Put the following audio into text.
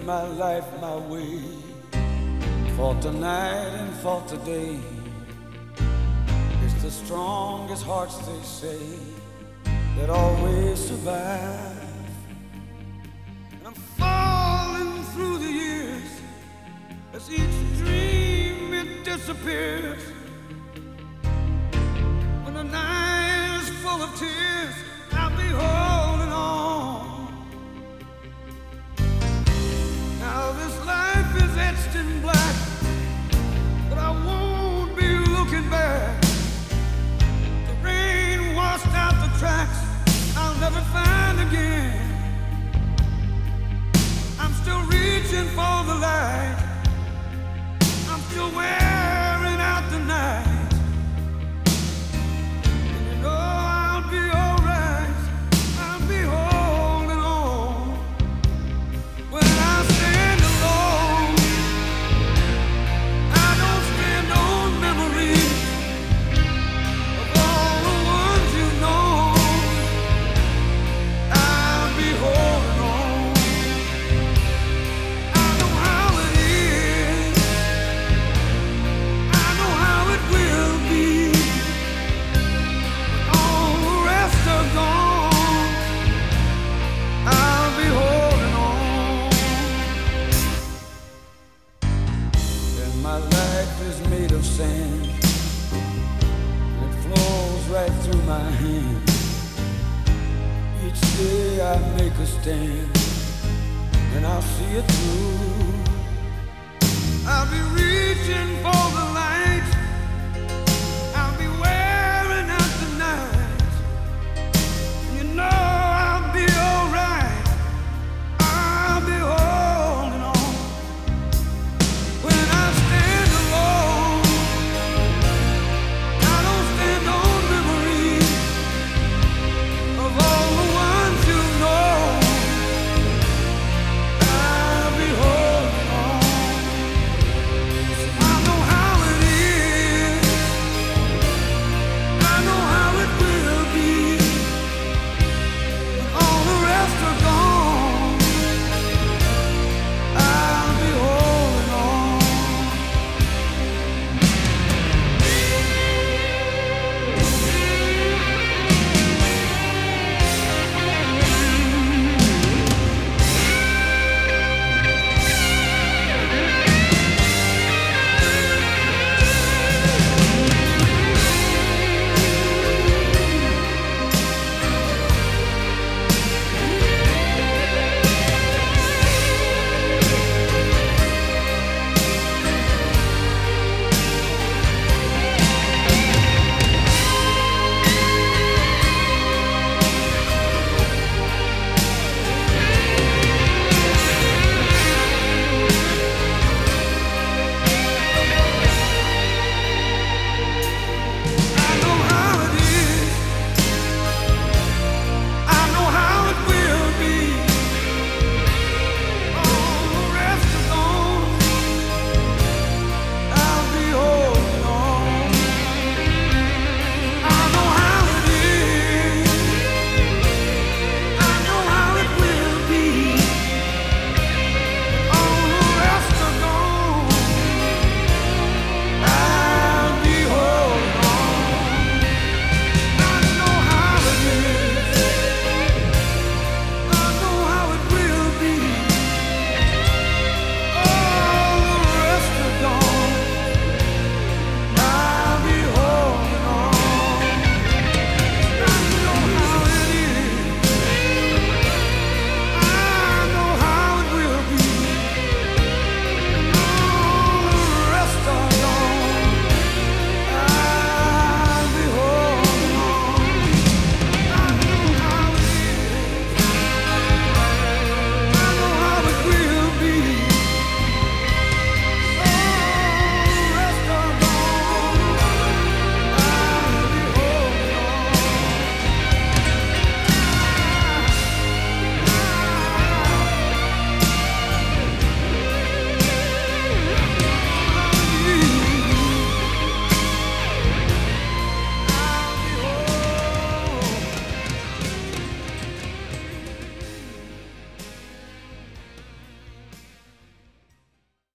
my life my way. Fought the night and fought the day. It's the strongest hearts, they say, that always survive. And I'm falling through the years as each dream it disappears. When the night is full of tears, I'll be holding on. Now this life is etched in black, but I won't be looking back. The rain washed out the tracks I'll never find again. I'm still reaching for the light. I'm still wearing out the night. And you know I'll be alright. I'll be holding on. When I stand alone, I don't stand on memories of all the ones you know. I'll be holding on. I know how it is. I know how it will be. When all the rest are gone, I'll be holding on. And my life is made of sand, and it flows right through my hand. Each day I make a stand, and I'll see it through. I'll be reaching for the light. I'll be wearing out the night. And you know I'll be alright. I'll be holding on. When I stand alone, I don't stand on memories of all the ones you know. I'll be holding on. I know how it is. I know how it will be. When all the rest are